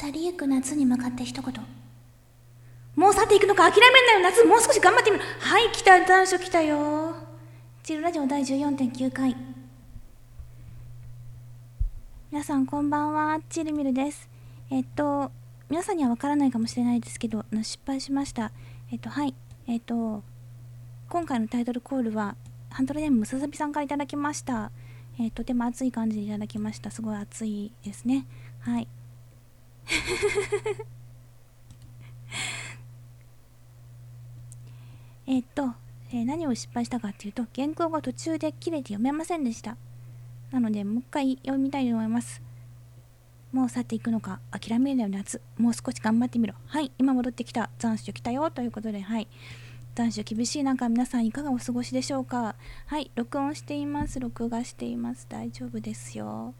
去りゆく夏に向かって一言。もう去っていくのか、諦めんなよ夏、もう少し頑張ってみる。はい、来た、残暑来たよ。チルラジオ第 14.9 回。皆さんこんばんは、チルミルです。皆さんにはわからないかもしれないですけど、失敗しました。はい、今回のタイトルコールはハンドルネームムササビさんからいただきました。とても熱い感じでいただきました。すごい熱いですね。はい。何を失敗したかっていうと、原稿が途中で切れて読めませんでした。なのでもう一回読みたいと思います。もう去っていくのか、諦めるなよ夏、もう少し頑張ってみろ。はい、今戻ってきた、残暑来たよということで、はい、残暑厳しい中、皆さんいかがお過ごしでしょうか。はい、録音しています。録画しています。大丈夫ですよ。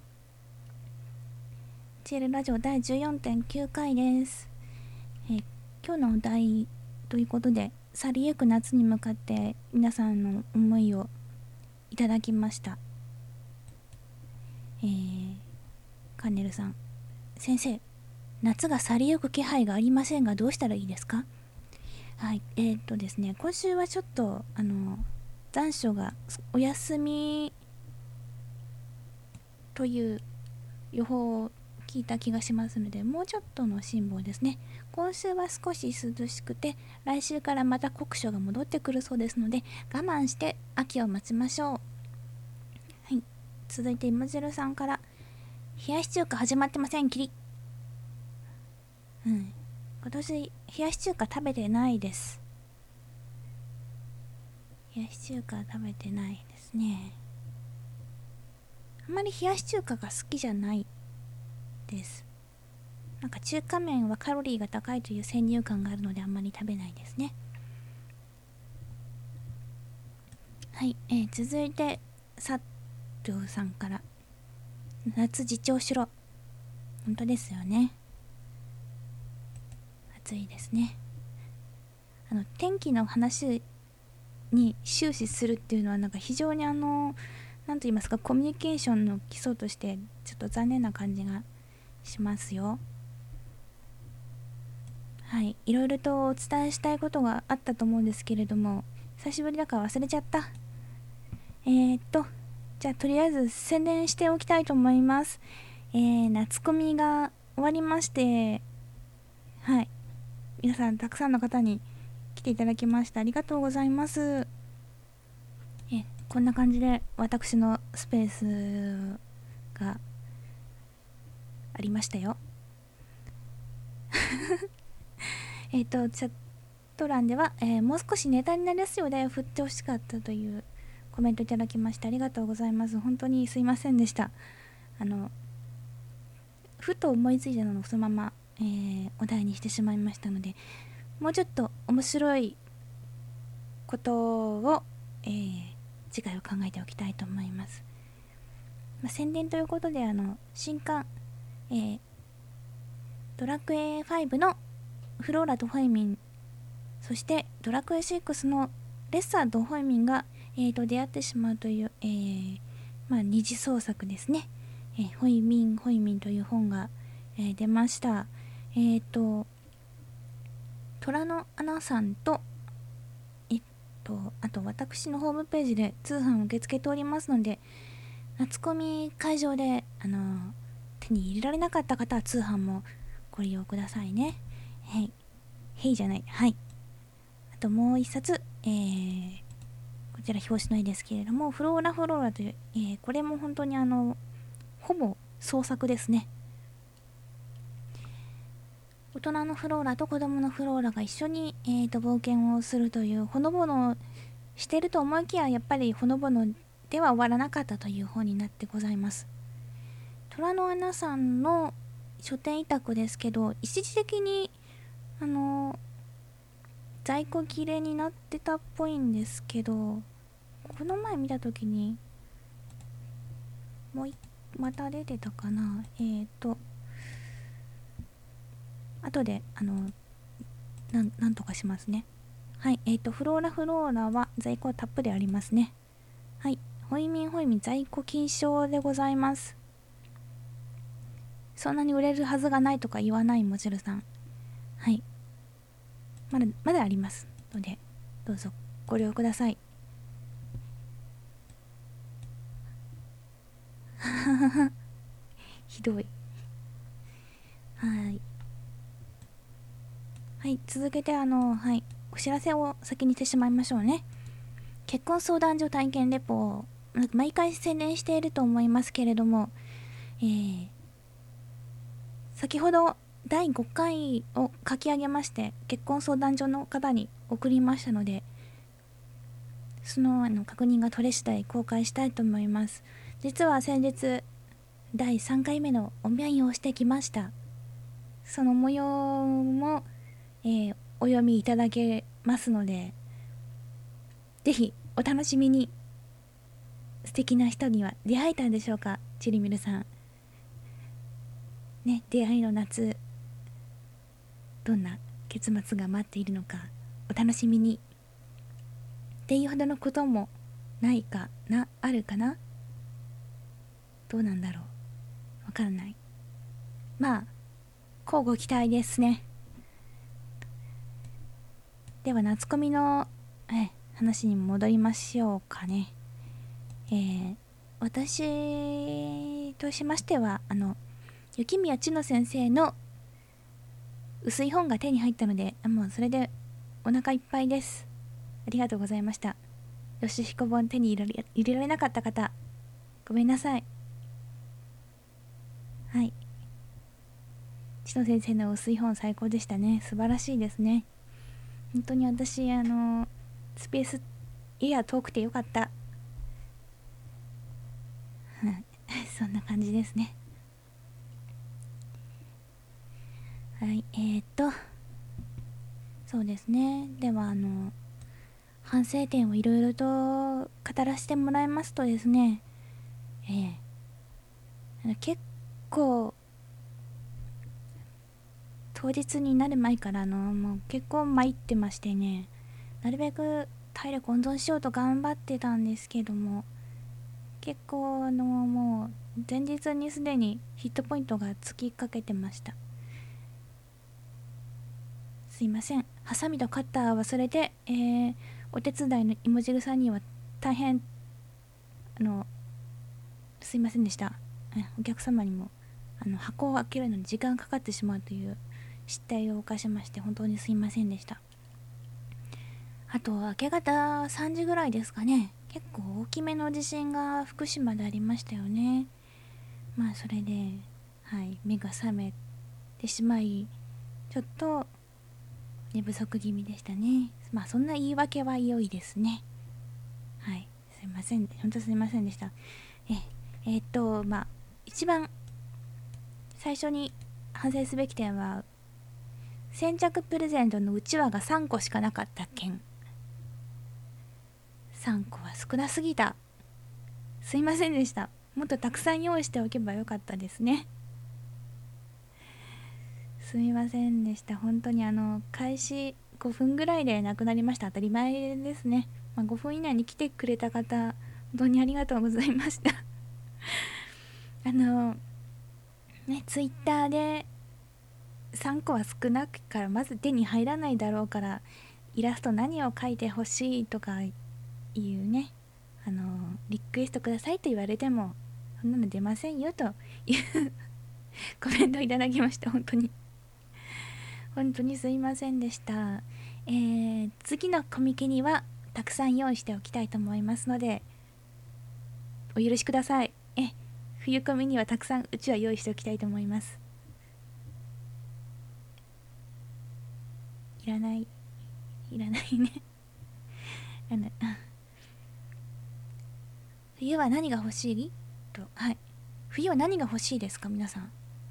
チルラジオ第 14.9 回です。今日のお題ということで、去りゆく夏に向かって皆さんの思いをいただきました。カンネルさん、先生、夏が去りゆく気配がありませんがどうしたらいいですか。はい、ですね、今週はちょっと残暑がお休みという予報を聞いた気がしますので、もうちょっとの辛抱ですね。今週は少し涼しくて、来週からまた酷暑が戻ってくるそうですので、我慢して秋を待ちましょう。はい、続いてイモジェルさんから、冷やし中華始まってません、キリ。今年冷やし中華食べてないです。冷やし中華食べてないですね。あんまり冷やし中華が好きじゃないです。なんか中華麺はカロリーが高いという先入観があるのであんまり食べないですね。はい、続いて佐藤さんから、夏自重しろ。本当ですよね。暑いですね。天気の話に終始するっていうのはなんか非常になんと言いますか、コミュニケーションの基礎としてちょっと残念な感じがしますよ。はい、いろいろとお伝えしたいことがあったと思うんですけれども、久しぶりだから忘れちゃった。じゃあとりあえず宣伝しておきたいと思います。夏コミが終わりまして、はい、皆さんたくさんの方に来ていただきました。ありがとうございます。こんな感じで私のスペースがありましたよ。チャット欄では、もう少しネタになりやすいお題を振ってほしかったというコメントいただきまして、ありがとうございます。本当にすいませんでした。ふと思いついたのをそのまま、お題にしてしまいましたので、もうちょっと面白いことを、次回は考えておきたいと思います。宣伝ということで新刊、ドラクエ5のフローラとホイミン、そしてドラクエ6のレッサーとホイミンが、出会ってしまうという、二次創作ですね。ホイミンという本が、出ました。虎の穴さんとあと私のホームページで通販を受け付けておりますので、夏コミ会場で手に入れられなかった方は通販もご利用くださいね。じゃない、はい。あともう一冊、こちら表紙の絵ですけれども、フローラという、これも本当にほぼ創作ですね。大人のフローラと子供のフローラが一緒に、冒険をするという、ほのぼのしてると思いきや、やっぱりほのぼのでは終わらなかったという本になってございます。虎の穴さんの書店委託ですけど、一時的に在庫切れになってたっぽいんですけど、この前見た時にまた出てたかな。後でなんとかしますね。はい、フローラは在庫たっぷりありますね。はい、ホイミン在庫禁止でございます。 そんなに売れるはずがないとか言わないもちるさん。はい、まだありますので、どうぞご利用ください。ひどい。はい。はい、続けてはい、お知らせを先にしてしまいましょうね。結婚相談所体験レポを毎回宣伝していると思いますけれども、先ほど第5回を書き上げまして結婚相談所の方に送りましたので、その確認が取れ次第公開したいと思います。実は先日第3回目のお見合いをしてきました。その模様も、お読みいただけますので、ぜひお楽しみに。素敵な人には出会えたんでしょうか、チリミルさんね。出会いの夏、どんな結末が待っているのかお楽しみに。っていうほどのこともないかな、あるかな、どうなんだろう、わからない。まあ乞うご期待ですね。では夏コミの話に戻りましょうかね。私としましては雪宮千乃先生の薄い本が手に入ったので、もうそれでお腹いっぱいです。ありがとうございました。よしひこ本手に入れられなかった方、ごめんなさい。はい、千乃先生の薄い本最高でしたね。素晴らしいですね。本当に私スペースエア遠くてよかったそんな感じですね。はい、そうですね。では反省点をいろいろと語らせてもらいますとですね、結構当日になる前からもう結構参ってましてね、なるべく体力温存しようと頑張ってたんですけども、結構もう前日にすでにヒットポイントがつきかけてました。すいません、ハサミとカッター忘れて、お手伝いの芋汁さんには大変すいませんでした。お客様にも箱を開けるのに時間かかってしまうという失態を犯しまして本当にすいませんでした。あと明け方3時ぐらいですかね、結構大きめの地震が福島でありましたよね。まあそれで、はい、目が覚めてしまいちょっと寝不足気味でしたね。まあそんな言い訳は良いですね。はい、すいません、本当すいませんでした。まあ一番最初に反省すべき点は、先着プレゼントのうちわが3個しかなかった件。3個は少なすぎた。すいませんでした。もっとたくさん用意しておけばよかったですね。すみませんでした。本当に開始5分ぐらいでなくなりました。当たり前ですね。まあ、5分以内に来てくれた方本当にありがとうございましたツイッターで3個は少なくからまず手に入らないだろうから、イラスト何を描いてほしいとかいうね、リクエストくださいと言われてもそんなの出ませんよというコメントいただきました。本当にすいませんでした。次のコミケにはたくさん用意しておきたいと思いますのでお許しください。冬コミにはたくさんうちは用意しておきたいと思います。いらないね冬は何が欲しいと、はい、冬は何が欲しいですか皆さん。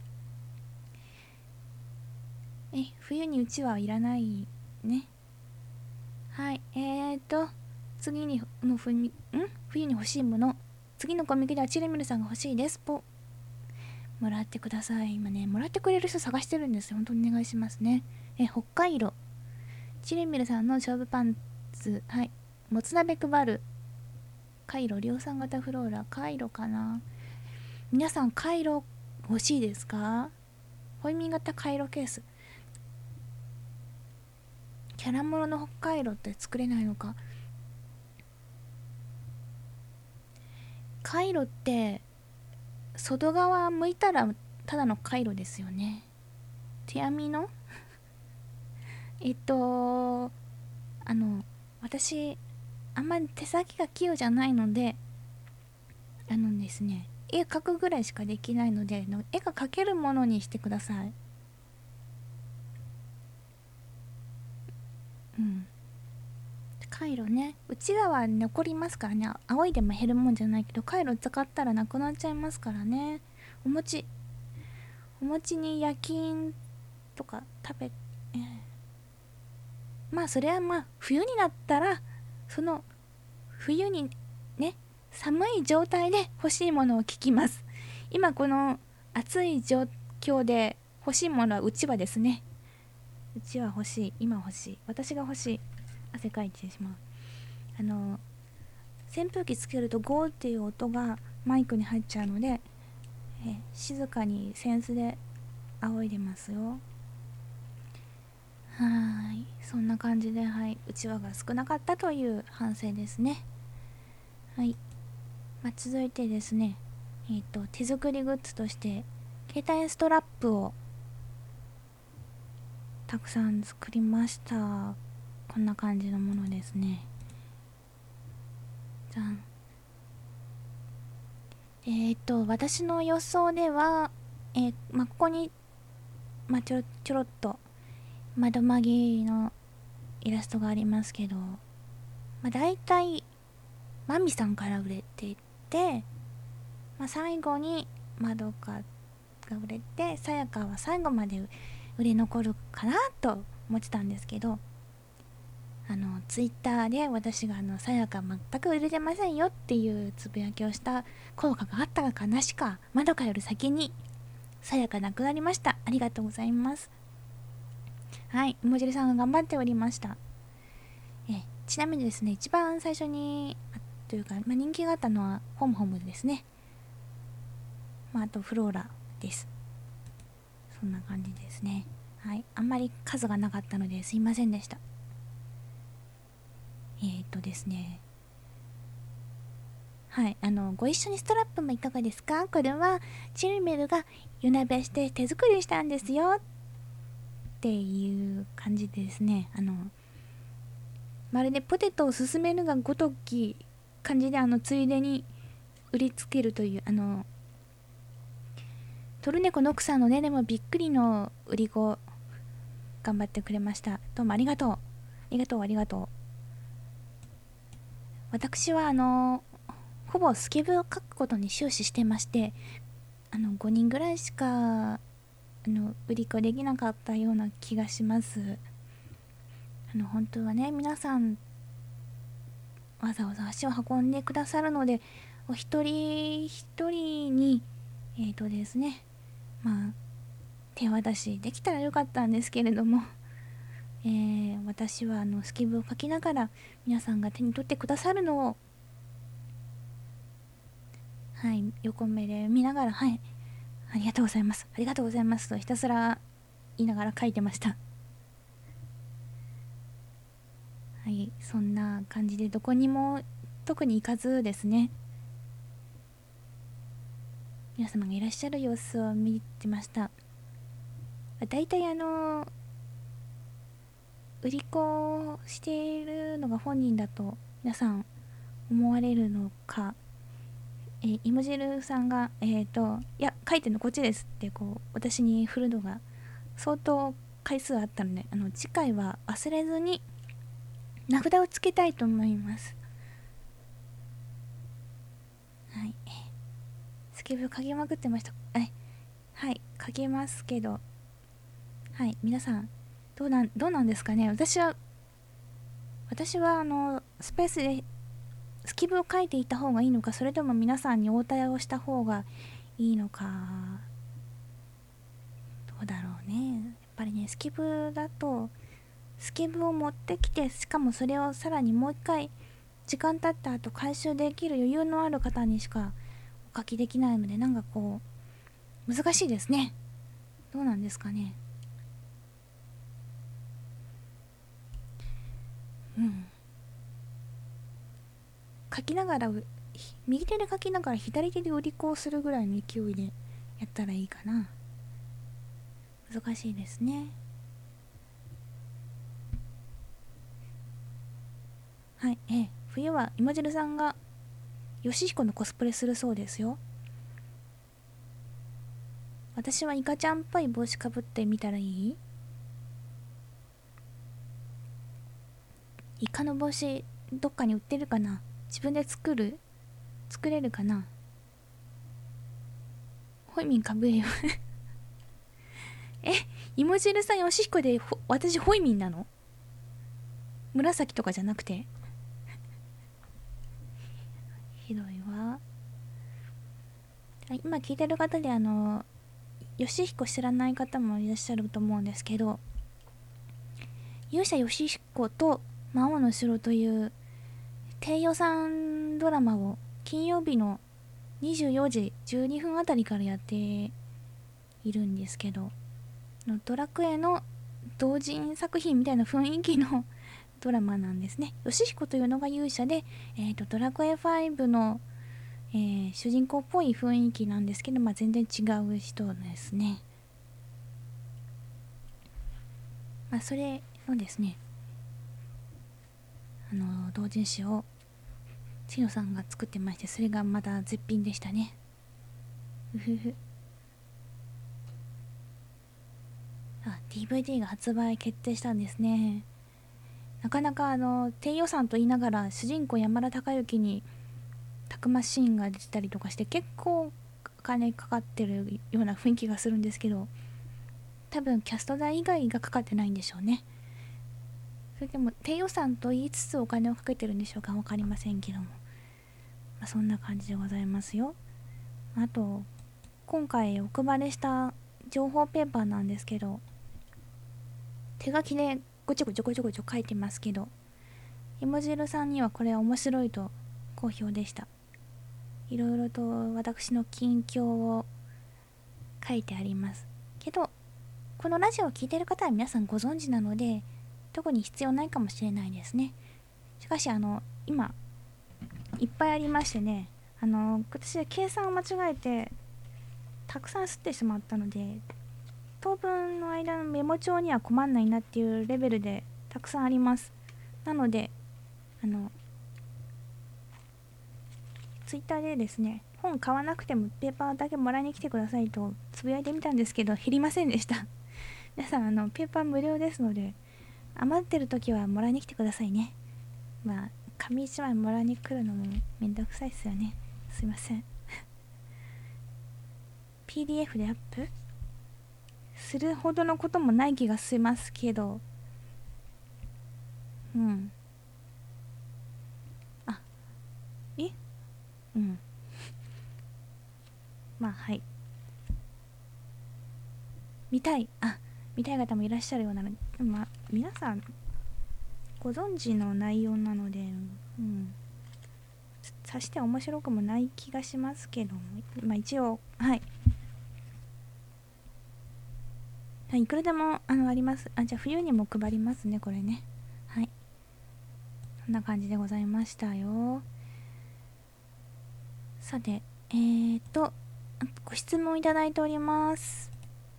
冬にうちはいらないね。はい、次にの冬に欲しいもの、次のコミケではチレミルさんが欲しいですぽもらってください。今ねもらってくれる人探してるんですよ。本当にお願いしますね。北海道チレミルさんの勝負パンツ、はい、もつ鍋配る、カイロ量産型フローラ、カイロかな。皆さんカイロ欲しいですか？ホイミ型カイロケース。キャラモロの北海道って作れないのか。カイロって外側向いたらただのカイロですよね。手編みの私あんまり手先が器用じゃないので、ですね、絵描くぐらいしかできないので、絵が描けるものにしてください。うん。カイロね、内側に残りますからね。青いでも減るもんじゃないけど、カイロ使ったらなくなっちゃいますからね。お餅に夜勤とか食べ、まあそれはまあ冬になったら、その冬にね、寒い状態で欲しいものを聞きます。今この暑い状況で欲しいものはうちわですね。うちわ欲しい。今欲しい。私が欲しい。汗かいてしまう。扇風機つけるとゴーっていう音がマイクに入っちゃうので、静かにセンスで仰いでますよ。はい、そんな感じで、はい、うちわが少なかったという反省ですね。はい、続いてですね、手作りグッズとして携帯ストラップをたくさん作りました。こんな感じのものですね。じゃん。私の予想では、ここに、ちょろっと窓マギのイラストがありますけど、だいたいマミさんから売れていて、最後にまどかが売れて、さやかは最後まで売れ残るかなと思ってたんですけど、ツイッターで私がさやか全く売れてませんよっていうつぶやきをした効果があったかなしか、まどかより先にさやかなくなりました。ありがとうございます。はい、もじりさんが頑張っておりました。ちなみにですね、一番最初にというか、人気があったのはホムホムですね。あとフローラです。そんな感じですね。はい、あんまり数がなかったのですいませんでした。ですね、はい、ご一緒にストラップもいかがですか？これはチルメルが湯鍋して手作りしたんですよっていう感じでですね、まるでポテトを勧めるがごとき感じで、ついでに売りつけるという、トルネコの奥さんのねでもびっくりの売り子頑張ってくれました。どうもありがとう。ありがとうありがとう。私はほぼスケブを書くことに終始してまして、5人ぐらいしか売り子できなかったような気がします。本当はね、皆さんわざわざ足を運んでくださるので、お一人一人にですね、手渡しできたらよかったんですけれども、私はスケブを書きながら皆さんが手に取ってくださるのを、はい、横目で見ながら、はい、ありがとうございますありがとうございますとひたすら言いながら書いてました。はい、そんな感じでどこにも特に行かずですね、皆様がいらっしゃる様子を見てました。だいたい売り子をしているのが本人だと皆さん思われるのか、イモジェルさんがいや書いてるのこっちですって私に振るのが相当回数あったので、次回は忘れずに名札をつけたいと思います。はい、スケブ書きまくってました。はい、書けますけど、はい、皆さんどうなんですかね。私はスペースでスケブを書いていた方がいいのか、それとも皆さんに応対をした方がいいのか、どうだろうね。やっぱりね、スケブだとスケブを持ってきて、しかもそれをさらにもう一回時間経った後回収できる余裕のある方にしかお書きできないので、 難しいですね。どうなんですかね。書きながら、右手で書きながら左手で売り子をするぐらいの勢いでやったらいいかな。難しいですね。はい、冬は芋汁さんがヨシヒコのコスプレするそうですよ。私はイカちゃんっぽい帽子かぶってみたらいい？イカの帽子どっかに売ってるかな？自分で作れるかな？ホイミンかぶれよえ、芋汁さんヨシヒコで私ホイミンなの？紫とかじゃなくて？ひどいわ。今聞いてる方でヨシヒコ知らない方もいらっしゃると思うんですけど、勇者ヨシヒコと魔王の城という低予算ドラマを金曜日の24時12分あたりからやっているんですけど、ドラクエの同人作品みたいな雰囲気のドラマなんですね。ヨシヒコというのが勇者で、ドラクエ5の、主人公っぽい雰囲気なんですけど、全然違う人ですね。それのですね、同人誌を千野さんが作ってまして、それがまた絶品でしたね。うふふ。DVD が発売決定したんですね。なかなか低予算と言いながら主人公山田孝之にたくまシーンが出てたりとかして結構お金かかってるような雰囲気がするんですけど、多分キャスト代以外がかかってないんでしょうね。それでも低予算と言いつつお金をかけてるんでしょうか、分かりませんけども、そんな感じでございますよ。あと今回お配りした情報ペーパーなんですけど、手書きでごちょごちょごちょごちょ書いてますけど、芋汁さんにはこれ面白いと好評でした。いろいろと私の近況を書いてありますけど、このラジオを聴いている方は皆さんご存知なので特に必要ないかもしれないですね。しかし今いっぱいありましてね、私は計算を間違えてたくさん吸ってしまったので、当分の間のメモ帳には困んないなっていうレベルでたくさんあります。なのでツイッターでですね、本買わなくてもペーパーだけもらいに来てくださいとつぶやいてみたんですけど減りませんでした皆さんペーパー無料ですので余ってる時はもらいに来てくださいね。紙一枚もらいに来るのもめんどくさいですよね。すいませんPDF でアップするほどのこともない気がしますけど、はい、見たい方もいらっしゃるようなので、皆さんご存知の内容なので、さして面白くもない気がしますけど、一応いくらでもあります。じゃあ冬にも配りますね、これね。そんな感じでございましたよ。さてご質問いただいております。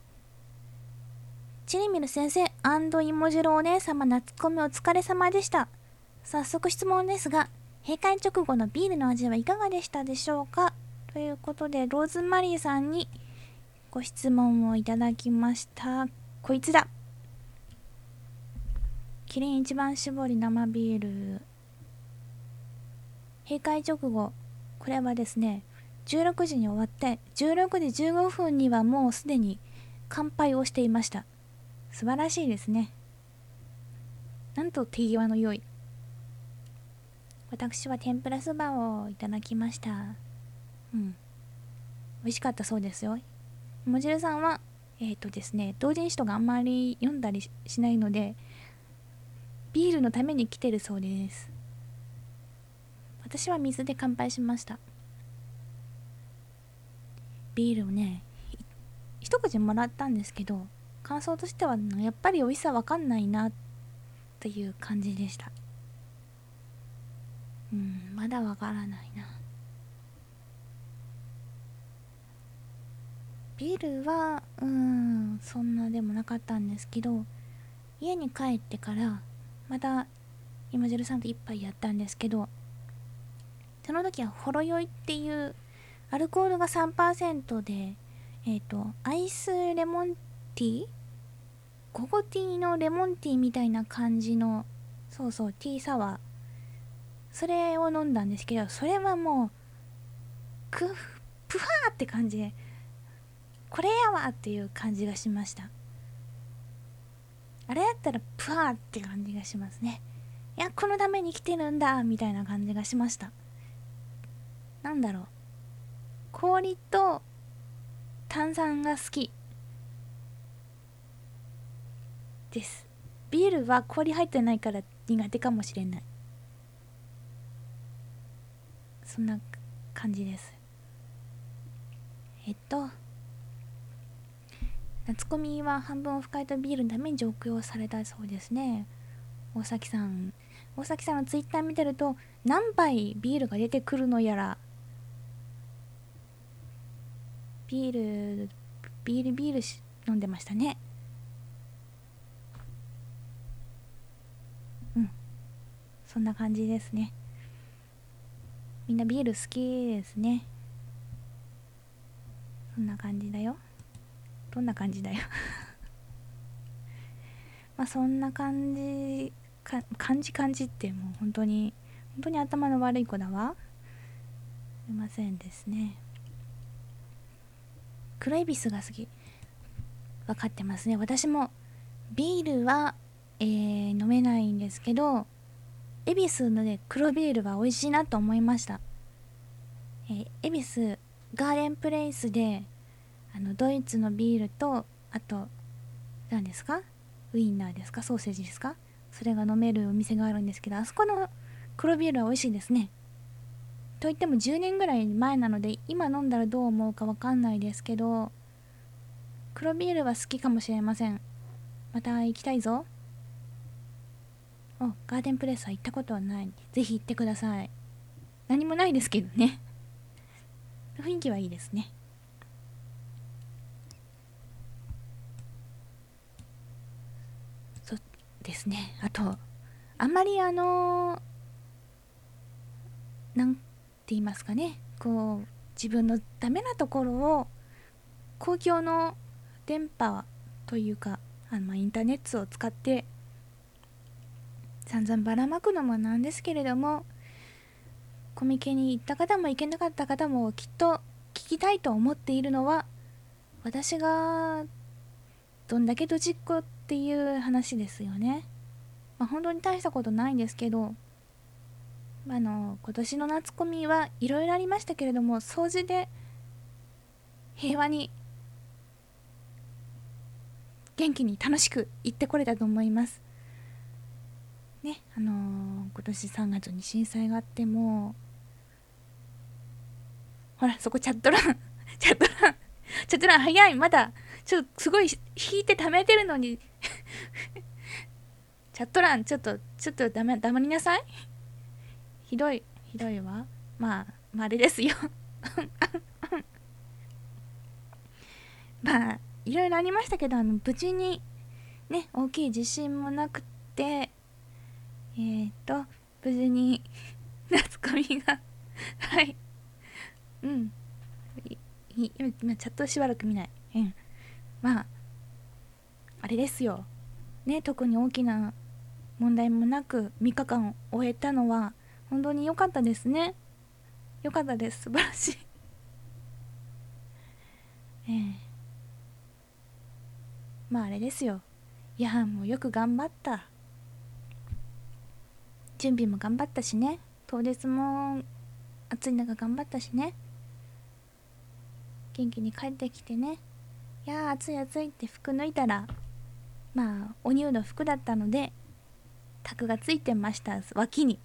チリミル先生イモジロお姉様、夏コミお疲れ様でした。早速質問ですが、閉会直後のビールの味はいかがでしたでしょうか、ということでローズマリーさんにご質問をいただきました。こいつだ、キリン一番搾り生ビール閉会直後、これはですね16時に終わって16時15分にはもうすでに乾杯をしていました。素晴らしいですね。なんと手際の良い。私は天ぷらそばをいただきました。美味しかったそうですよ。もじるさんはですね、同人誌とかあんまり読んだりしないのでビールのために来てるそうです。私は水で乾杯しました。ビールをね一口もらったんですけど、感想としてはやっぱり美味しさわかんないなっていう感じでした。まだわからないな。ビールはそんなでもなかったんですけど、家に帰ってからまた今汁さんと一杯やったんですけど、その時はほろ酔いっていうアルコールが 3% で、アイスレモンティー、ゴゴティーのレモンティーみたいな感じの、そうそう、ティーサワー、それを飲んだんですけど、それはもうプファーって感じで、これやわっていう感じがしました。あれやったらプワーって感じがしますね。いや、このために来てるんだみたいな感じがしました。なんだろう、氷と炭酸が好きです。ビールは氷入ってないから苦手かもしれない。そんな感じです。夏コミは半分オフ会とビールのために上京されたそうですね。大崎さんのツイッター見てると、何杯ビールが出てくるのやら、ビール飲んでましたね。そんな感じですね。みんなビール好きですね。そんな感じだよ。どんな感じだよまあそんな感じってもう本当に頭の悪い子だわ。すいませんですね。黒エビスが好き、分かってますね。私もビールは、飲めないんですけど、エビスのね黒ビールは美味しいなと思いました。エビスガーデンプレイスでドイツのビールと、あと何ですか、ウインナーですか、ソーセージですか、それが飲めるお店があるんですけど、あそこの黒ビールは美味しいですね。といっても10年ぐらい前なので今飲んだらどう思うか分かんないですけど、黒ビールは好きかもしれません。また行きたいぞ。ガーデンプレスは行ったことはない。ぜひ行ってください。何もないですけどね雰囲気はいいですね。そうですね。あとあんまりなんて言いますかね、こう自分のダメなところを公共の電波というかインターネットを使って散々ばらまくのもなんですけれども、コミケに行った方も行けなかった方もきっと聞きたいと思っているのは、私がどんだけドジっ子っていう話ですよね。本当に大したことないんですけど、今年の夏コミはいろいろありましたけれども、総じて平和に元気に楽しく行ってこれたと思いますね。今年3月に震災があって、もほらそこチャット欄チャット欄早い、まだちょっとすごい引いて溜めてるのにチャット欄ちょっと黙りなさい。ひどいわ。まああれですよまあいろいろありましたけど、無事にね、大きい地震もなくて、無事に夏コミがはい今チャットしばらく見ない。まああれですよね、特に大きな問題もなく3日間終えたのは本当に良かったですね。良かったです。素晴らしいまああれですよ。いやもうよく頑張った。準備も頑張ったしね。当日も暑い中頑張ったしね。元気に帰ってきてね。いや暑いって服脱いだら、まあお乳の服だったのでタグがついてました、脇に。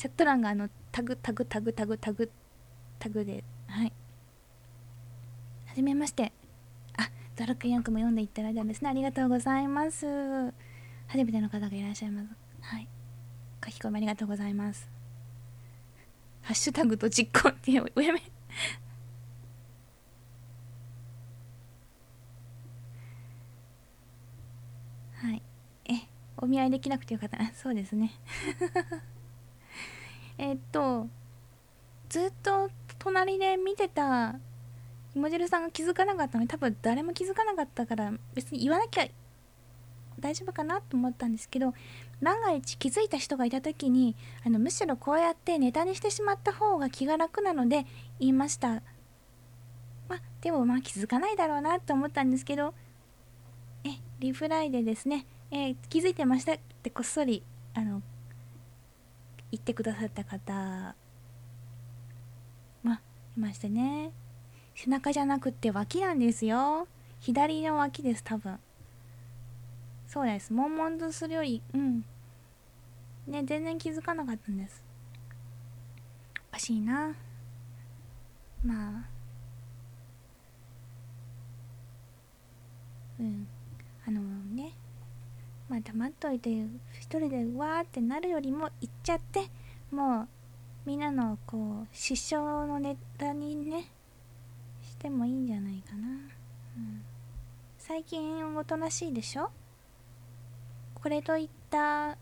チャット欄がタグタグタグタグタグタグで、はい、はじめまして。あ、ザルクヤンクも読んでいただいたんですね。ありがとうございます。初めての方がいらっしゃいます。はい、書き込みありがとうございます。ハッシュタグと実行っておやめはい、お見合いできなくてよかった。そうですねずっと隣で見てたひもじるさんが気づかなかったので、多分誰も気づかなかったから別に言わなきゃ大丈夫かなと思ったんですけど、万が一気づいた人がいた時にむしろこうやってネタにしてしまった方が気が楽なので言いました。でも気づかないだろうなと思ったんですけど、リプライでですね、気づいてましたってこっそり言ってくださった方いましてね。背中じゃなくって脇なんですよ。左の脇です、多分。そうです。悶々とするよりね、全然気づかなかったんです。おかしいな。ね、黙っといて一人でわーってなるよりも言っちゃって、もうみんなの失笑のネタにねしてもいいんじゃないかな。最近おとなしいでしょ。これといった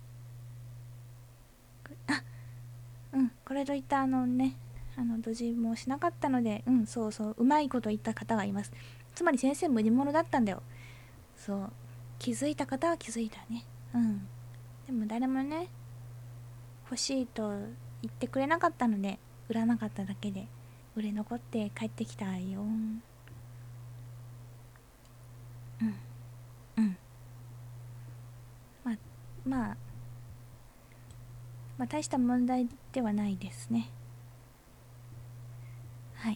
これといったドジもしなかったので、そうそう、うまいこと言った方がいます。つまり先生無理者だったんだよ。そう、気づいた方は気づいたね。でも誰もね欲しいと言ってくれなかったので、売らなかっただけで売れ残って帰ってきたよ。まあ大した問題ではないですね。はい。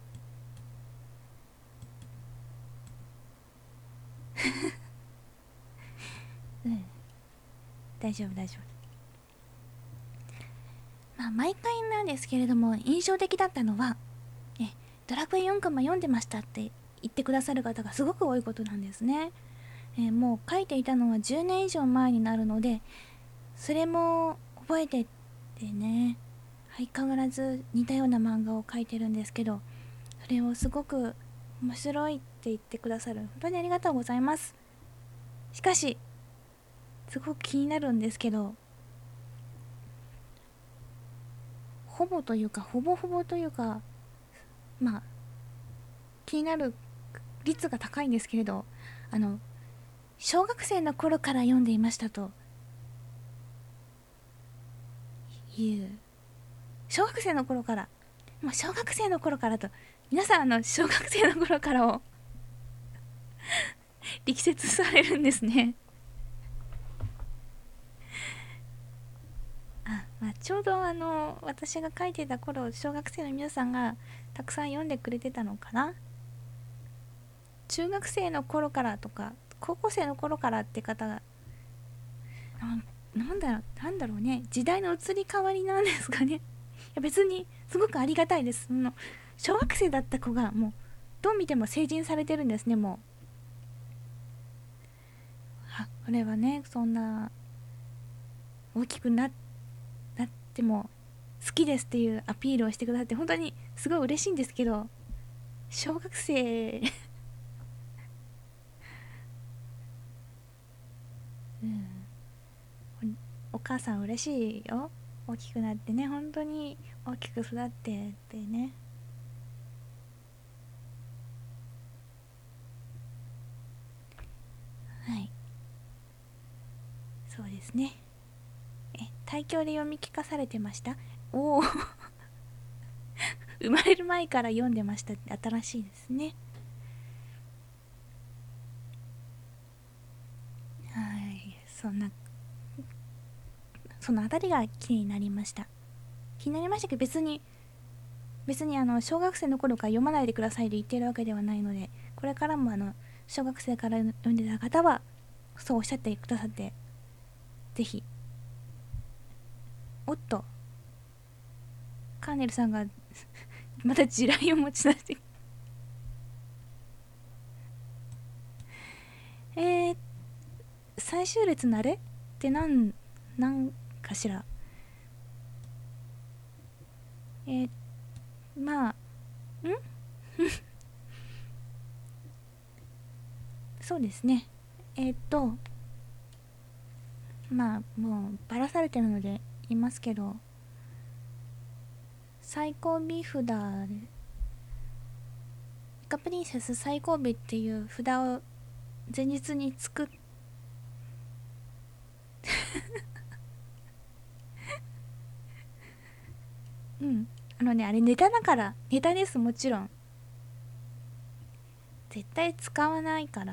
大丈夫大丈夫。毎回なんですけれども、印象的だったのはドラクエ4巻も読んでましたって言ってくださる方がすごく多いことなんですね。もう書いていたのは10年以上前になるので、それも覚えててね、相変わらず似たような漫画を描いてるんですけど、それをすごく面白いって言ってくださる、本当にありがとうございます。しかしすごく気になるんですけど、ほぼというかほぼほぼというか、気になる率が高いんですけれど、小学生の頃から読んでいましたという、小学生の頃から、小学生の頃からと、皆さん小学生の頃からを力説されるんですね。ちょうど私が書いてた頃、小学生の皆さんがたくさん読んでくれてたのかな。中学生の頃からとか高校生の頃からって方が、なんだろうね、時代の移り変わりなんですかね。いや別にすごくありがたいです。小学生だった子がもうどう見ても成人されてるんですね。もうこれはね、そんな大きくなっても好きですっていうアピールをしてくださって本当にすごい嬉しいんですけど、小学生お母さん嬉しいよ。大きくなってね、本当に大きく育ってってね。はい、そうですね。対響で読み聞かされてました。おお生まれる前から読んでましたって、新しいですね。はい、そのあたりが気になりました。気になりましたけど、別に小学生の頃から読まないでくださいと言っているわけではないので、これからも小学生から読んでた方はそうおっしゃってくださって、ぜひおっとカーネルさんがまた地雷を持ち出して最終列のあれってなんかしら。まあそうですね。まあもうばらされてるので言いますけど、最後尾札でイカプリンセス最後尾っていう札を前日に作っうんあれネタだから、ネタです。もちろん絶対使わないから。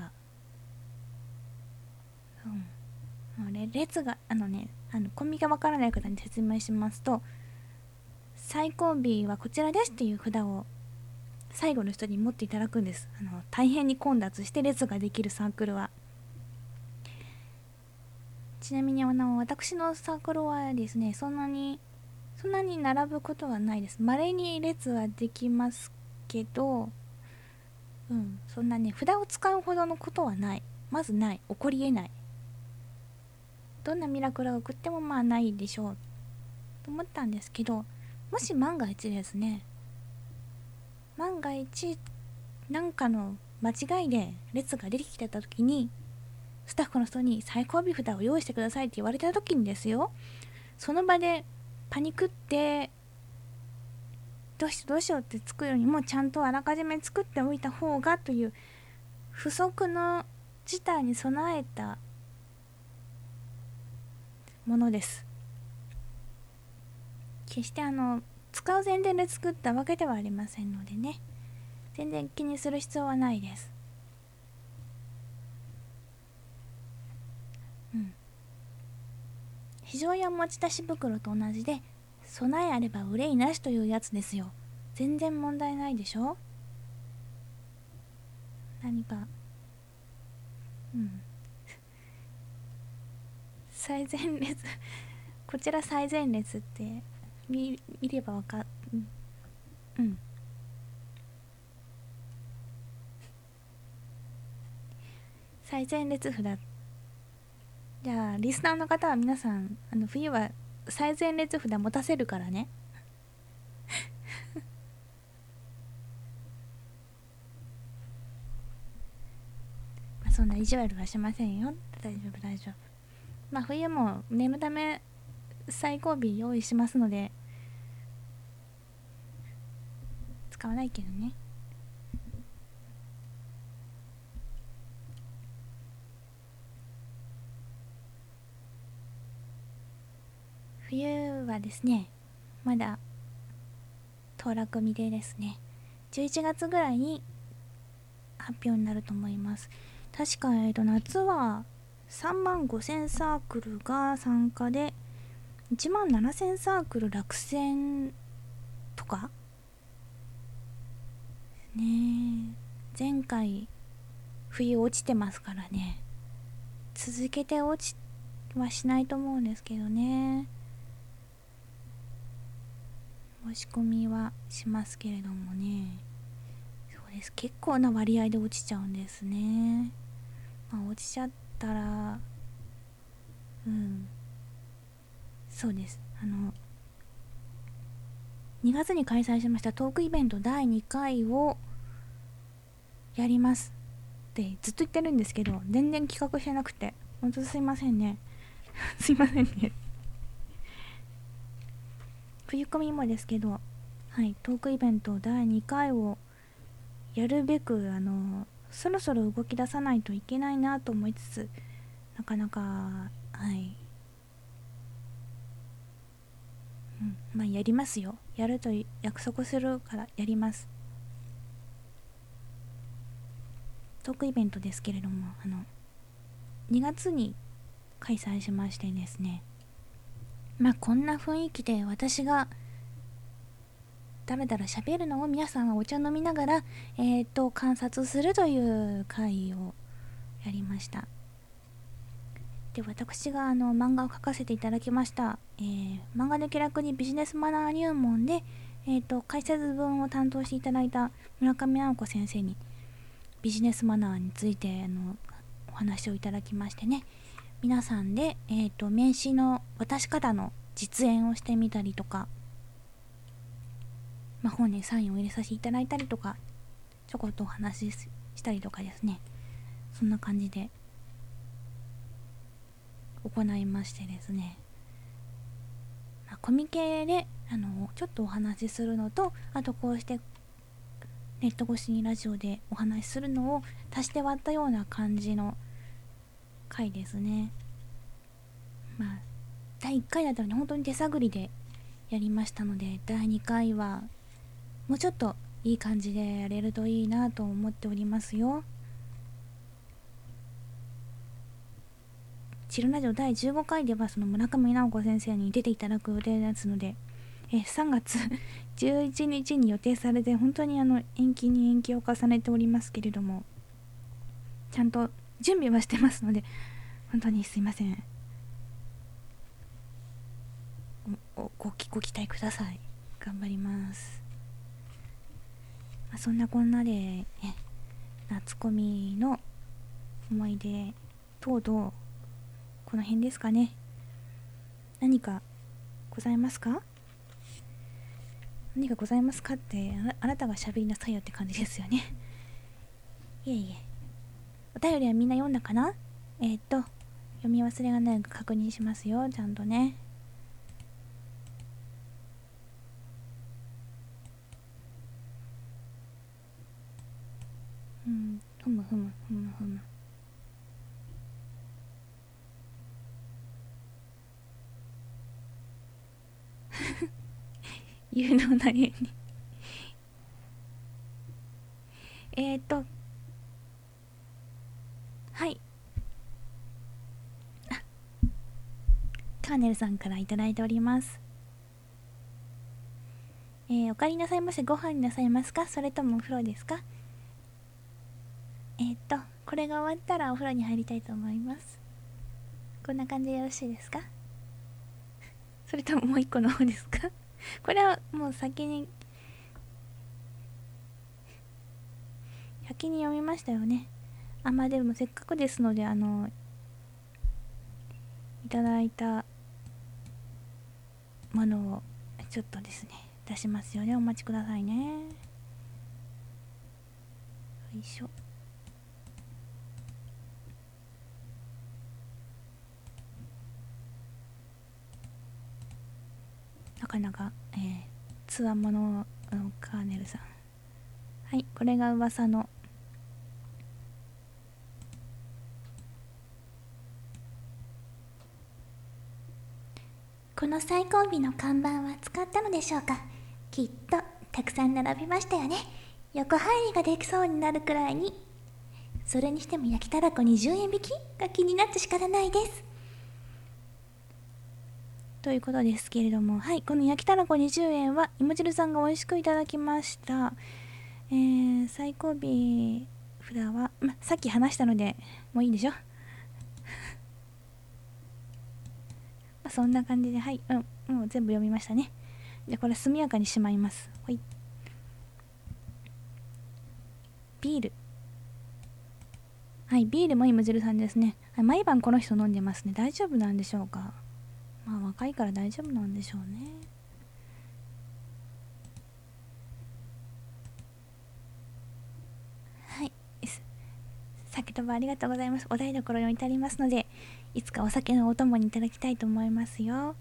もうね、列がコンビがわからない方に説明しますと、最後尾はこちらですっていう札を最後の人に持っていただくんです。大変に混雑して列ができるサークルは。ちなみに私のサークルはですね、そんなに並ぶことはないです。稀に列はできますけど、そんなね、札を使うほどのことはない。まずない。起こりえない。どんなミラクルが送ってもまあないでしょうと思ったんですけど、もし万が一ですね、万が一なんかの間違いで列が出てきてた時に、スタッフの人に最後尾札を用意してくださいって言われた時にですよ、その場でパニクってどうしようって作るよりも、ちゃんとあらかじめ作っておいた方がという不測の事態に備えたものです。決して使う前提で作ったわけではありませんのでね、全然気にする必要はないです。非常用持ち出し袋と同じで、備えあれば憂いなしというやつですよ。全然問題ないでしょ。何か最前列こちら最前列って見ればわか最前列札。じゃあリスナーの方は皆さん冬は最前列札持たせるからねまあそんな意地悪はしませんよ。大丈夫大丈夫。まあ冬も念のため最後尾用意しますので、使わないけどね。冬はですね、まだ当落未定ですね。11月ぐらいに発表になると思います。確か夏は35000サークルが参加で、17000サークル落選とかね。前回冬落ちてますからね。続けて落ちはしないと思うんですけどね。申し込みはしますけれどもね。そうです、結構な割合で落ちちゃうんですね。まあ落ちちゃったらそうです。2月に開催しましたトークイベント第2回をやりますってずっと言ってるんですけど、全然企画してなくて本当すいませんねすいませんね。冬コミもですけど、はい、トークイベント第2回をやるべくそろそろ動き出さないといけないなと思いつつ、なかなかまあやりますよ。やると約束するからやります。トークイベントですけれども、2月に開催しましてですね、まあこんな雰囲気で私がだらだら喋るのを皆さんはお茶飲みながら観察するという会をやりました。 で、私が漫画を描かせていただきました、漫画の気楽にビジネスマナー入門で、解説文を担当していただいた村上直子先生にビジネスマナーについてお話をいただきましてね、皆さんで、名刺の渡し方の実演をしてみたりとか、本にサインを入れさせていただいたりとか、ちょこっとお話ししたりとかですね、そんな感じで行いましてですね、コミケでちょっとお話しするのと、あとこうしてネット越しにラジオでお話しするのを足して割ったような感じの回ですね。第1回だったので本当に手探りでやりましたので、第2回はもうちょっといい感じでやれるといいなと思っておりますよ。チルラジオ第15回ではその村上直子先生に出ていただく予定ですので、3月11日に予定されて、本当に延期に延期を重ねておりますけれども、ちゃんと準備はしてますので、本当にすいません。ご期待ください。頑張ります。そんなこんなで、夏コミの思い出等々、この辺ですかね。何かございますか？何かございますかって、あなたが喋りなさいよって感じですよね。いえいえ。お便りはみんな読んだかな？読み忘れがないか確認しますよ、ちゃんとね。ふむふむふむふむ。有能な家にはい。カーネルさんからいただいております。お帰りなさいませ。ご飯になさいますか？それともお風呂ですか？これが終わったらお風呂に入りたいと思います。こんな感じでよろしいですか？それとももう一個の方ですか？これはもう先に読みましたよね。でもせっかくですのでいただいたものをちょっとですね出しますよね。お待ちくださいね。よいしょ。なかなかつわものカーネルさん。はい、これが噂のこの最後尾の看板は使ったのでしょうか？きっとたくさん並びましたよね。横入りができそうになるくらいに。それにしても焼きたらこ20円引きが気になって仕方ないです。ということですけれども、はい、この焼きたらこ20円はいもちるさんが美味しくいただきました。最後尾札は、さっき話したのでもういいでしょ。そんな感じで、はい、もう全部読みましたね。じゃこれ速やかにしまいます。ほい。ビール。はい、ビールもいもじるさんですね。毎晩この人飲んでますね。大丈夫なんでしょうか？若いから大丈夫なんでしょうね。はい。酒とばありがとうございます。お台所に置いてありますので、いつかお酒のお供にいただきたいと思いますよ。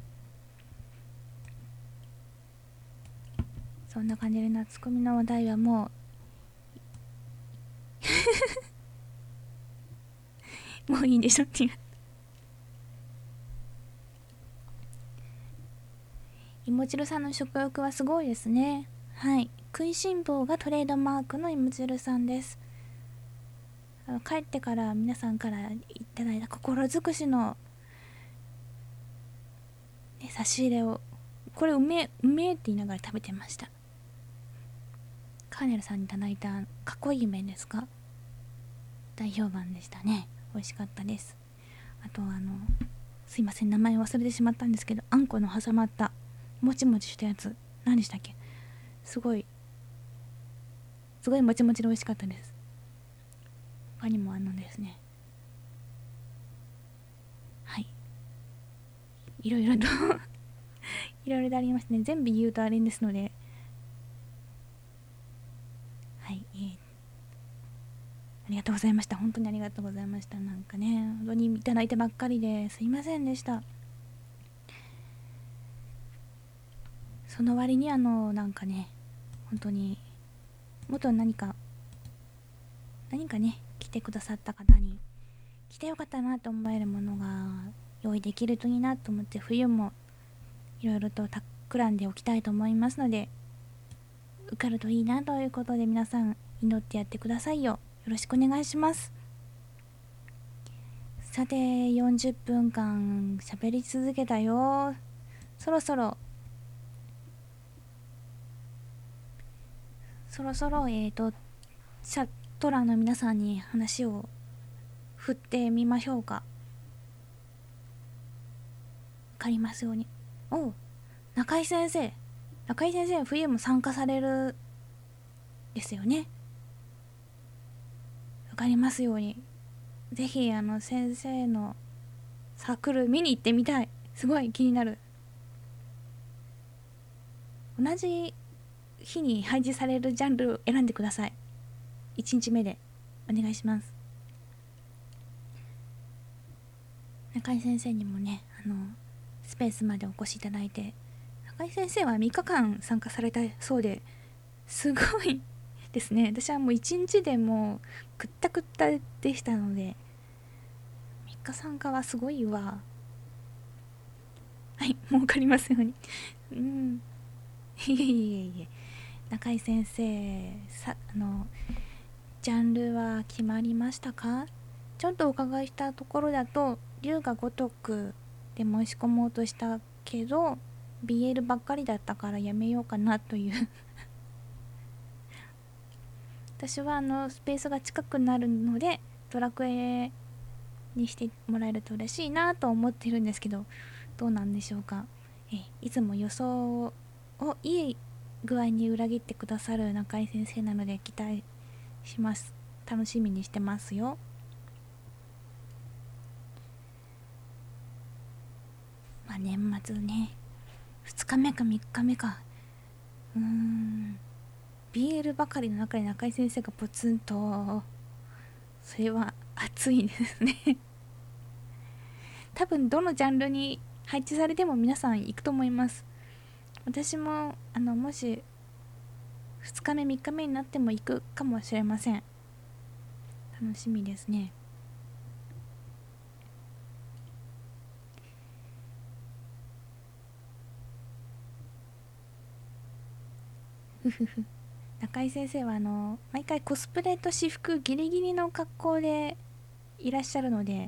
そんな感じで夏コミの話題はもうもういいでしょっていう。いもちるさんの食欲はすごいですね。はい、食いしん坊がトレードマークのいもちるさんです。帰ってから皆さんからいただいた心尽くしの、差し入れを、これうめえって言いながら食べてました。カーネルさんにいただいたかっこいい麺ですか？大評判でしたね。美味しかったです。 あとすいません名前忘れてしまったんですけど、あんこの挟まったもちもちしたやつ、何でしたっけ、すごいもちもちで美味しかったです。他にもですね、はい、いろいろといろいろとありましてね、全部言うとあれですので、はい、ありがとうございました。本当にありがとうございました。なんかね、本当にいただいてばっかりですいませんでした。その割になんかね、本当にもっと何かね、来てくださった方に来てよかったなと思えるものが用意できるといいなと思って、冬もいろいろと企んでおきたいと思いますので、受かるといいなということで、皆さん祈ってやってくださいよ。よろしくお願いします。さて40分間喋り続けたよ。そろそろチャット欄の皆さんに話を振ってみましょうか。わかりますように。おう、中井先生冬も参加されるですよね。わかりますように。ぜひ先生のサークル見に行ってみたい。すごい気になる。同じ日に配置されるジャンルを選んでください。1日目でお願いします。中井先生にもね、スペースまでお越しいただいて、中井先生は3日間参加されたそうですごいですね。私はもう1日でもうくったくったでしたので、3日参加はすごいわ。はい、もう分かりますように。うん、いえいえいえ、中井先生ジャンルは決まりましたか？ちょっとお伺いしたところだと、龍が如くで申し込もうとしたけど BL ばっかりだったからやめようかなという私はスペースが近くなるのでドラクエにしてもらえると嬉しいなと思ってるんですけど、どうなんでしょうか。いつも予想をいい具合に裏切ってくださる中井先生なので期待します。楽しみにしてますよ。まあ年末ね、2日目か3日目か、BL ばかりの中に中井先生がポツンと、それは熱いですね多分どのジャンルに配置されても皆さん行くと思います。私ももし2日目3日目になっても行くかもしれません。楽しみですね。ふふふ。中井先生は毎回コスプレと私服ギリギリの格好でいらっしゃるので、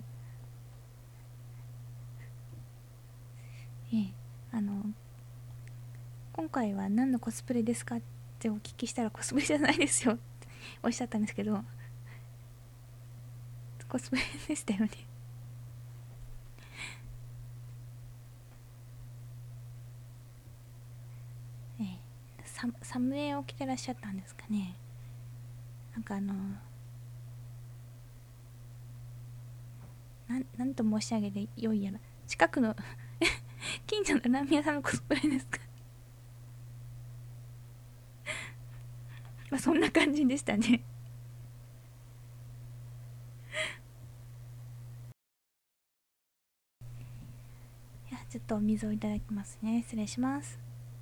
今回は何のコスプレですかってお聞きしたら、コスプレじゃないですよっておっしゃったんですけど、コスプレでしたよねサムエを着てらっしゃったんですかね。なんかなんと申し上げてよいやら、近くの近所のラーメン屋さんのコスプレですかまあそんな感じでしたねいや、ちょっとお水をいただきますね。失礼します。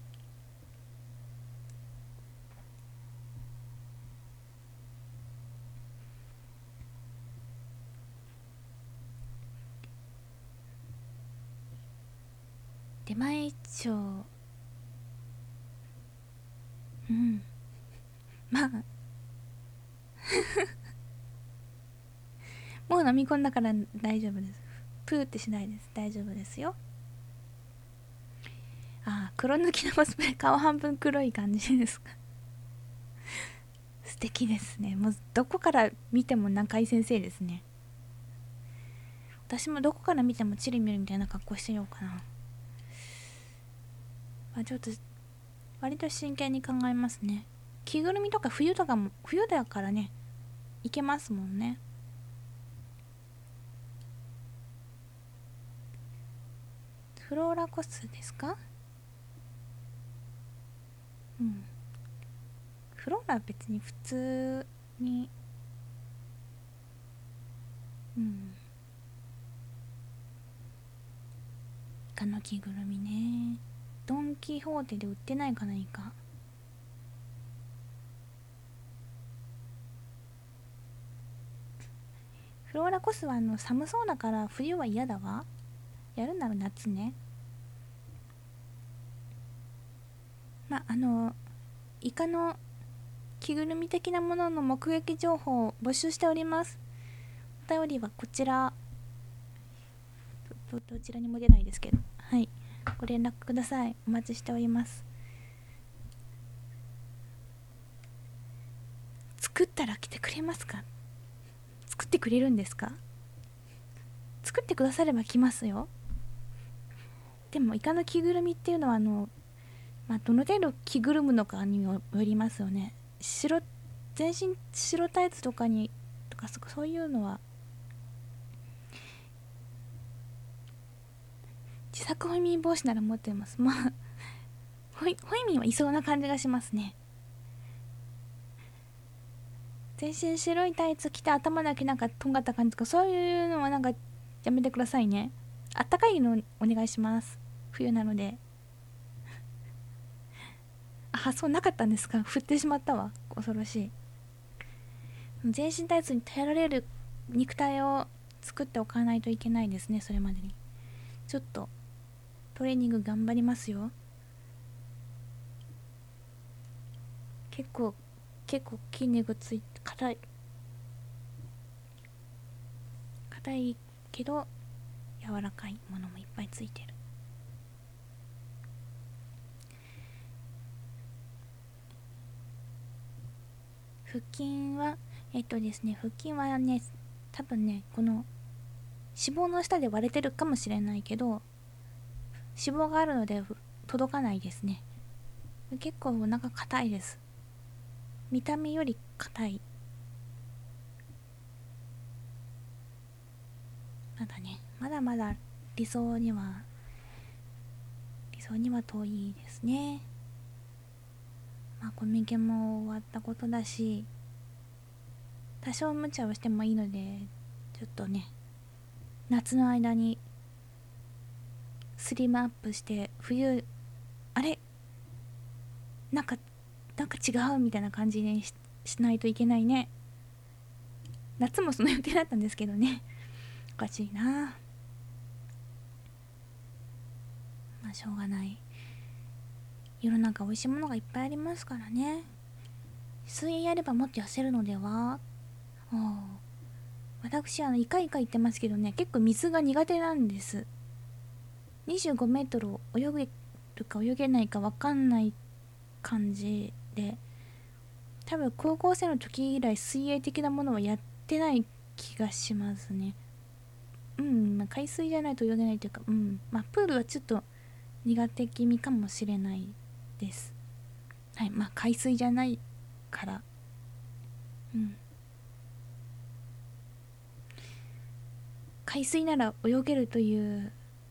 出前一丁、まあもう飲み込んだから大丈夫です。プーってしないです。大丈夫ですよ。黒抜きのコスプレ、顔半分黒い感じですか素敵ですね。もうどこから見ても中井先生ですね。 私もどこから見てもチリ見るみたいな格好してようかな。まあ、ちょっと割と真剣に考えますね。着ぐるみとか冬とかも、冬だからね、いけますもんね。フローラコスですか？うん。フローラは別に普通に、うん。イカの着ぐるみね。ドン・キホーテで売ってないか何か。フローラコスは寒そうだから冬は嫌だわ。やるなら夏ね。まイカの着ぐるみ的なものの目撃情報を募集しております。お便りはこちら、どちらにも出ないですけど、はい、ご連絡ください。お待ちしております。作ったら来てくれますか？作ってくれるんですか？作ってくだされば来ますよ。でもイカの着ぐるみっていうのはまあ、どの程度着ぐるむのかによりますよね。全身白タイツとかにとかそういうのは自作ホイミン帽子なら持ってます。まあホイミンはいそうな感じがしますね。全身白いタイツ着て頭だけなんかとんがった感じとかそういうのはなんかやめてくださいね。あったかいのお願いします。冬なので。あ、そうなかったんですか？振ってしまったわ。恐ろしい。全身タイツに耐えられる肉体を作っておかないといけないですね。それまでにちょっとトレーニング頑張りますよ。結構筋肉ついて硬いけど柔らかいものもいっぱいついてる。腹筋はですね、腹筋はね、多分ね、この脂肪の下で割れてるかもしれないけど、脂肪があるので届かないですね。結構お腹硬いです。見た目より硬い。まだね、まだまだ理想には遠いですね。まあコミケも終わったことだし、多少無茶をしてもいいので、ちょっとね、夏の間にスリムアップして冬、あれなんか違うみたいな感じにしないといけないね。夏もその予定だったんですけどね。おかしいな。まあしょうがない。世の中美味しいものがいっぱいありますからね。水泳やればもっと痩せるのでは？私イカイカ言ってますけどね、結構水が苦手なんです。25メートルを泳げるか泳げないか分かんない感じで、多分高校生の時以来水泳的なものはやってない気がしますね。まあ、海水じゃないと泳げないというか、まあプールはちょっと苦手気味かもしれないです。はい、まあ海水じゃないから。海水なら泳げるという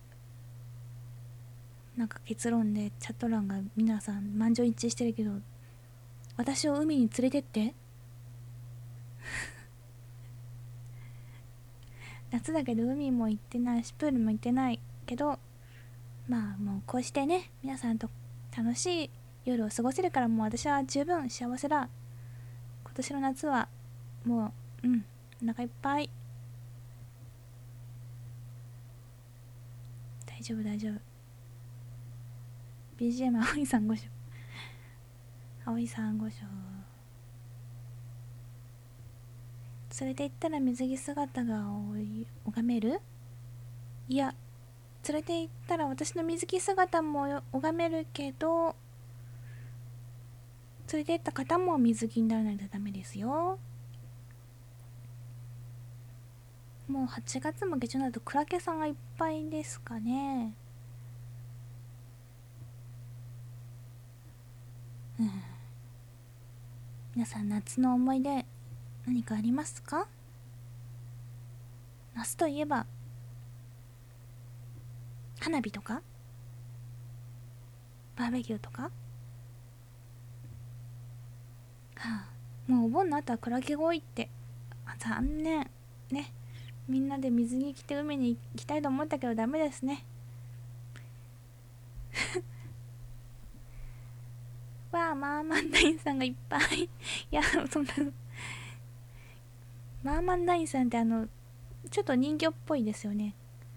なんか結論でチャット欄が皆さん満場一致してるけど、私を海に連れてって夏だけど海も行ってないしプールも行ってないけど、まあもうこうしてね皆さんと楽しい夜を過ごせるから、もう私は十分幸せだ。今年の夏はもうお腹いっぱい。大丈夫大丈夫。 BGM 葵さんごしょ葵さんごしょ連れて行ったら水着姿が拝める？いや、連れて行ったら私の水着姿も拝めるけど、連れて行った方も水着にならないとダメですよ。 もう8月も下旬になるとクラゲさんがいっぱいですかね。うん。皆さん夏の思い出何かありますか？夏といえば花火とかバーベキューとか、はあ、もうお盆の後はクラゲが多いって。残念ね。みんなで水着着て海に行きたいと思ったけどダメですね。わあ、マーマンダインさんがいっぱいいや、そんな、マーマンダインさんってちょっと人魚っぽいですよね。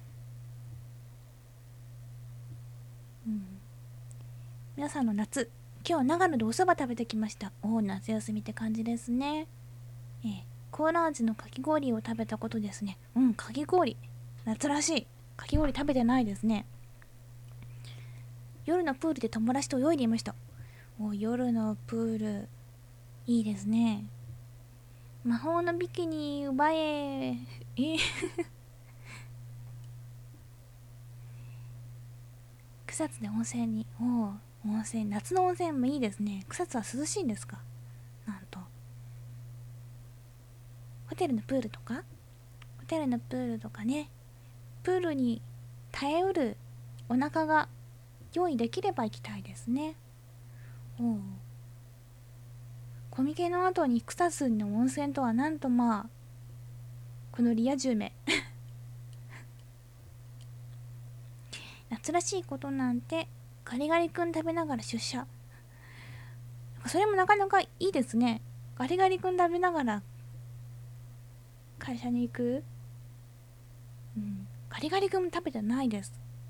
うん。皆さんの夏、今日は長野でお蕎麦食べてきました。おお、夏休みって感じですね。コーラ味のかき氷を食べたことですね。うん、かき氷。夏らしい。かき氷食べてないですね。夜のプールで友達と泳いでいました。お、夜のプール、いいですね。魔法のビキニ奪え。草津で温泉に。おお、温泉。夏の温泉もいいですね。草津は涼しいんですか？なんと。ホテルのプールとかホテルのプールとかね。プールに耐えうるお腹が用意できれば行きたいですね。おお。コミケの後に草津の温泉とはなんと、まあこのリア充め夏らしいことなんて。ガリガリ君食べながら出社。それもなかなかいいですね。ガリガリ君食べながら会社に行く。うん、ガリガリ君食べてないです。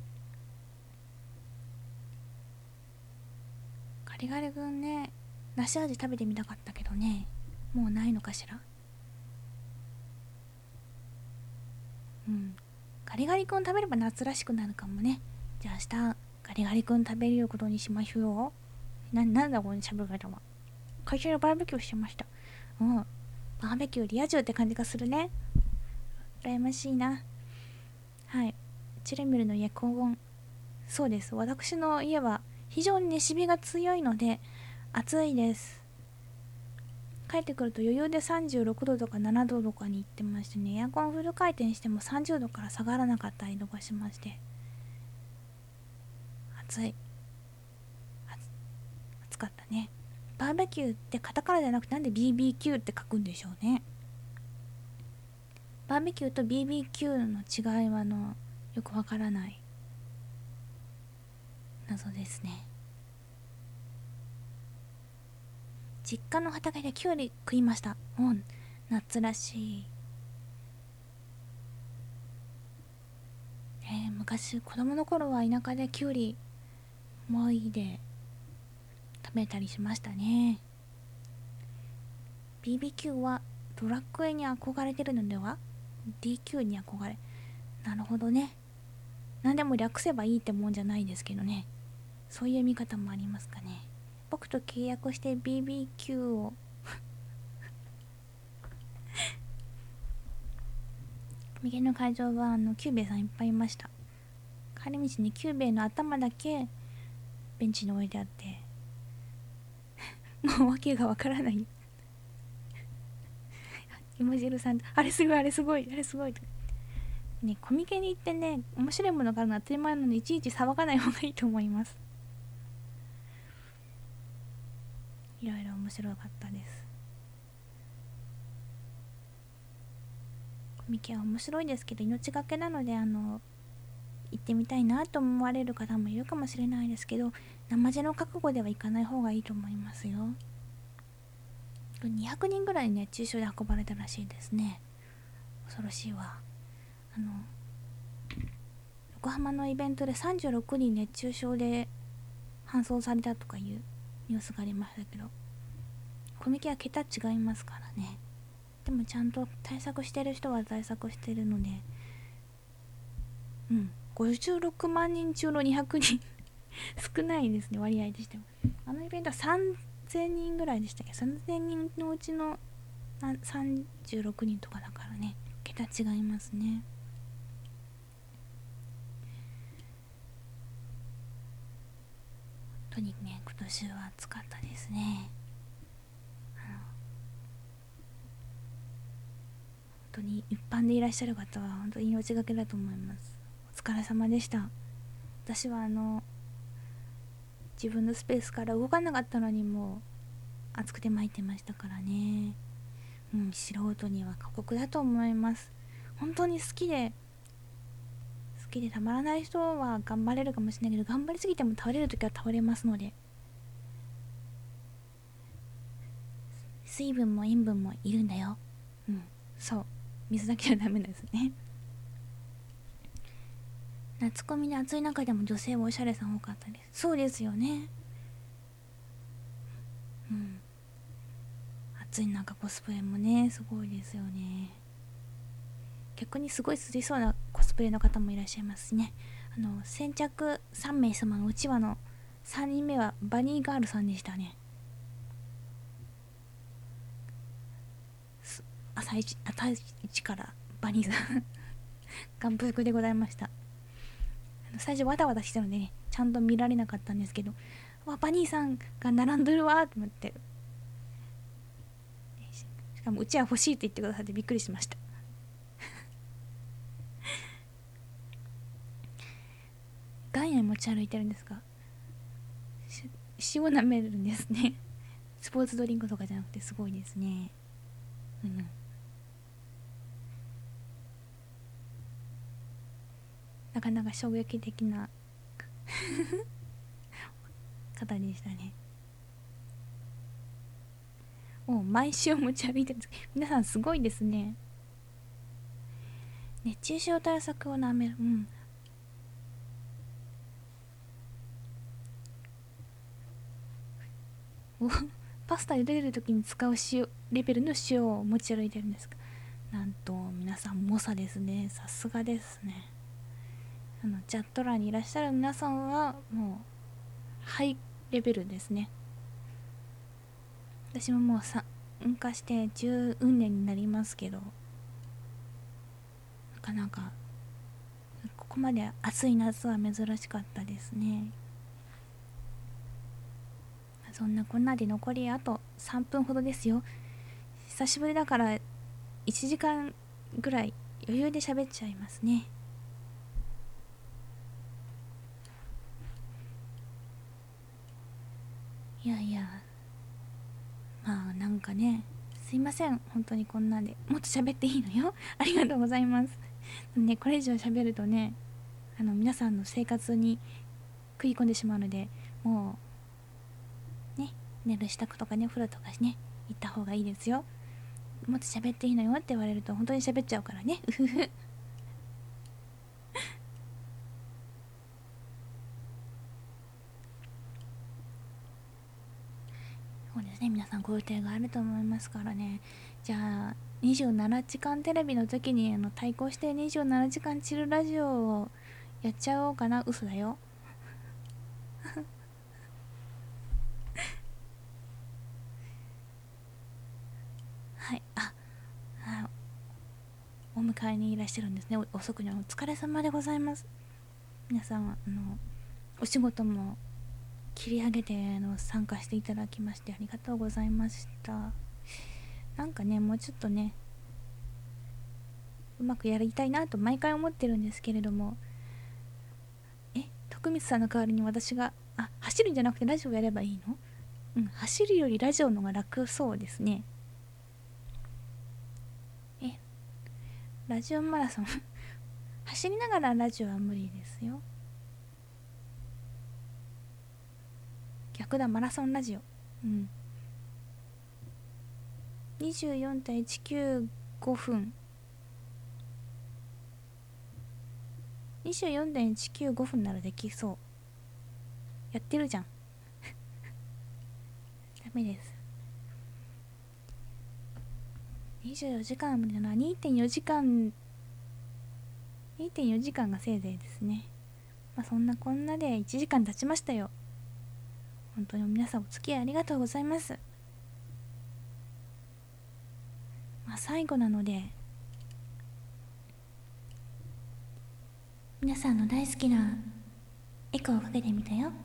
ガリガリ君ね、梨味食べてみたかったけどね、もうないのかしら。うん、ガリガリ君食べれば夏らしくなるかもね。じゃあ明日ガリガリ君食べることにしましょうよ。なんだこのしゃべり方は。会社でバーベキューしてました。うん、バーベキューリア充って感じがするね。羨ましいな。はい。チルミルの家高温。そうです。私の家は非常にね、シビが強いので暑いです。帰ってくると余裕で36度とか7度とかに行ってましてね、エアコンフル回転しても30度から下がらなかったりとかしまして、暑い。暑かったね。バーベキューってカタカナじゃなくてなんで BBQ って書くんでしょうね。バーベキューと BBQ の違いはよくわからない謎ですね。実家の畑でキュウリ食いました。うん、夏らしい。昔子供の頃は田舎でキュウリもいで食べたりしましたね。 BBQ はドラッグエに憧れてるのでは？ DQ に憧れ。なるほどね。何でも略せばいいってもんじゃないですけどね。そういう見方もありますかね。僕と契約して BBQ を右の会場はキューベイさんいっぱいいました。帰り道にキューベイの頭だけベンチに置いてあってもう訳がわからない芋汁さん、あれすごいあれすごいあれすごいね。コミケに行ってね、面白いものがあるのは当たり前なのでいちいち騒がない方がいいと思います。いろいろ面白かったです。コミケは面白いですけど命がけなので行ってみたいなと思われる方もいるかもしれないですけど、生地の覚悟では行かない方がいいと思いますよ。200人ぐらい熱中症で運ばれたらしいですね。恐ろしいわ。横浜のイベントで36人熱中症で搬送されたとかいうニュースがありましたけど、コミケは桁違いますからね。でもちゃんと対策してる人は対策してるので、56万人中の200人少ないですね、割合としても。あのイベントは3000人ぐらいでしたっけ。3000人のうちの36人とかだからね、桁桁違いますね。本当にね、今年は暑かったですね。本当に一般でいらっしゃる方は本当に命がけだと思います。お疲れ様でした。私は自分のスペースから動かなかったのにもう暑くて巻いてましたからね。素人には過酷だと思います。本当に好きでたまらない人は頑張れるかもしれないけど、頑張りすぎても倒れるときは倒れますので、水分も塩分もいるんだよ。そう、水だけじゃダメですね。夏コミで暑い中でも女性はおしゃれさん多かったです。そうですよね。暑い中コスプレもね、すごいですよね。逆にすごい涼しそうなコスプレの方もいらっしゃいますしね。先着3名様のうちわの3人目はバニーガールさんでしたね。朝一からバニーさん眼福でございました。最初わたわたしてたのでね、ちゃんと見られなかったんですけど、バニーさんが並んでるわーって思って、しかもうちは欲しいって言ってくださってびっくりしました岩塩持ち歩いてるんですか？塩舐めるんですねスポーツドリンクとかじゃなくてすごいですね。なかなか衝撃的な方でしたね。もう毎週持ち歩いてるんですけど、皆さんすごいですね。熱中症対策をなめる。パスタ茹でる時に使う塩レベルの塩を持ち歩いてるんですか？なんと皆さん猛者ですね。さすがですね。チャット欄にいらっしゃる皆さんはもうハイレベルですね。私ももう参加して10年になりますけど、なかなかここまで暑い夏は珍しかったですね。そんなこんなで残りあと3分ほどですよ。久しぶりだから1時間ぐらい余裕で喋っちゃいますね。いやいや、まあなんかね、すいません、本当にこんなんでもっと喋っていいのよありがとうございますね。これ以上喋るとね、皆さんの生活に食い込んでしまうので、もうね、寝る支度とかね、お風呂とかね、行った方がいいですよ。もっと喋っていいのよって言われると本当に喋っちゃうからねうふふ。そうですね、皆さんご予定があると思いますからね。じゃあ27時間テレビの時に対抗して27時間チルラジオをやっちゃおうかな。嘘だよはい。お迎えにいらっしゃるんですね。遅くにお疲れ様でございます。皆さんお仕事も切り上げて参加していただきましてありがとうございました。なんかね、もうちょっとね、うまくやりたいなと毎回思ってるんですけれども、徳光さんの代わりに私が走るんじゃなくてラジオやればいいの？走るよりラジオの方が楽そうですね。ラジオマラソン走りながらラジオは無理ですよ。逆だ、マラソンラジオ。24.195分24.195分ならできそう。やってるじゃんダメです。24時間は無理だな。2.4時間2.4時間がせいぜいですね。そんなこんなで1時間経ちましたよ。本当に皆さんお付き合いありがとうございます。最後なので皆さんの大好きなエコーをかけてみたよ。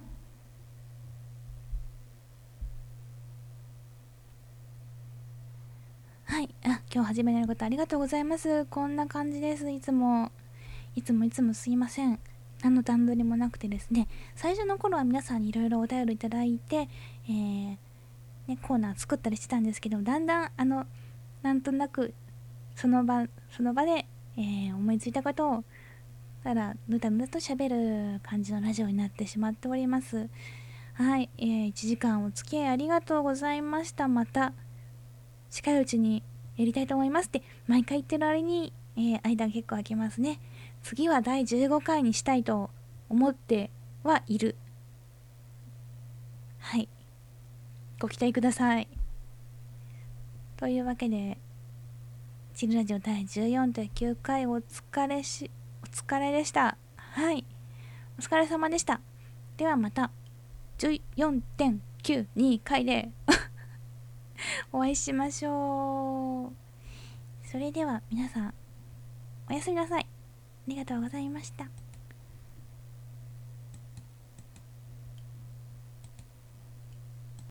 はい、今日始められることありがとうございます。こんな感じです。いつもすいません。何の段取りもなくてですね、最初の頃は皆さんにいろいろお便りいただいて、コーナー作ったりしてたんですけど、だんだんなんとなくその場で、思いついたことをただぬたぬたと喋る感じのラジオになってしまっております。はい、1時間お付き合いありがとうございました。また近いうちにやりたいと思いますって毎回言ってる割に、間が結構空きますね。次は第15回にしたいと思ってはいる。はい、ご期待ください。というわけでチルラジオ第 14.9 回お疲れでした。はい、お疲れ様でした。ではまた 14.92 回でお会いしましょう。それでは皆さんおやすみなさい。ありがとうございました。